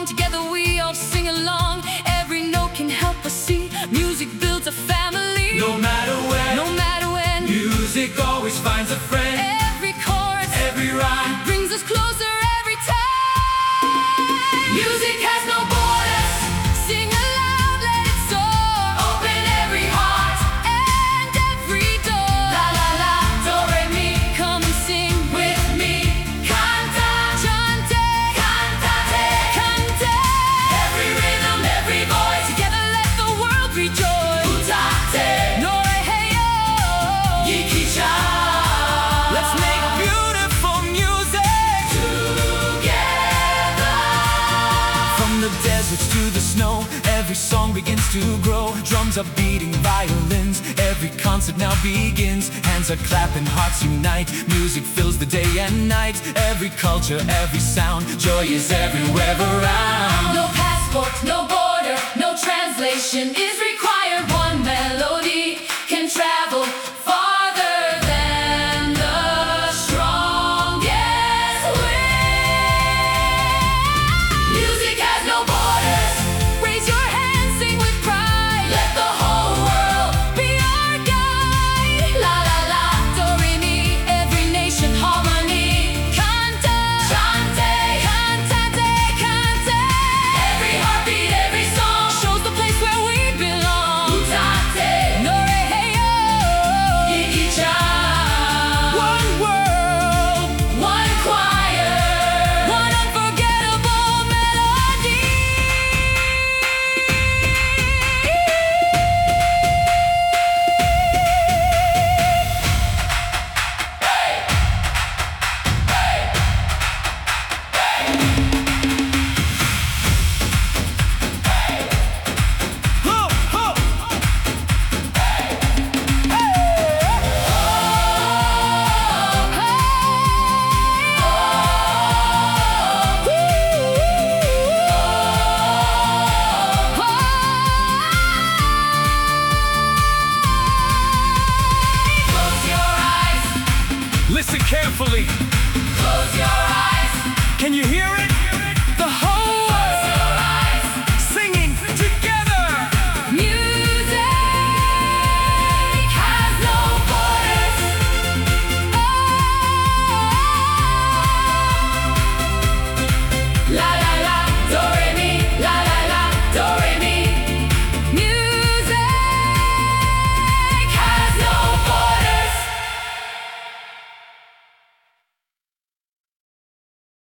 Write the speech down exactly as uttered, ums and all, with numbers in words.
song. Together we all sing along. Every note can help us see. Music builds a family. No matter when, No matter when, music always finds a friend. every chorus, Every rhyme, brings us closer every time. Music has no borders. Sing aloud, let it soar. open every heart. And every door. La la la, do re mi, Come and sing with me. Canta, Chante, cantate. cante. Every rhythm, every voice. Together let the world rejoice. Utate, Nore hey yo. yikicha. Let's make beautiful music. Together. From the deserts to the snow, every song begins to grow. Drums are beating, violins, every concert now begins. Hands are clapping, hearts unite, music fills the day and night. Every culture, every sound, joy is everywhere around. No passport, no border, no translation is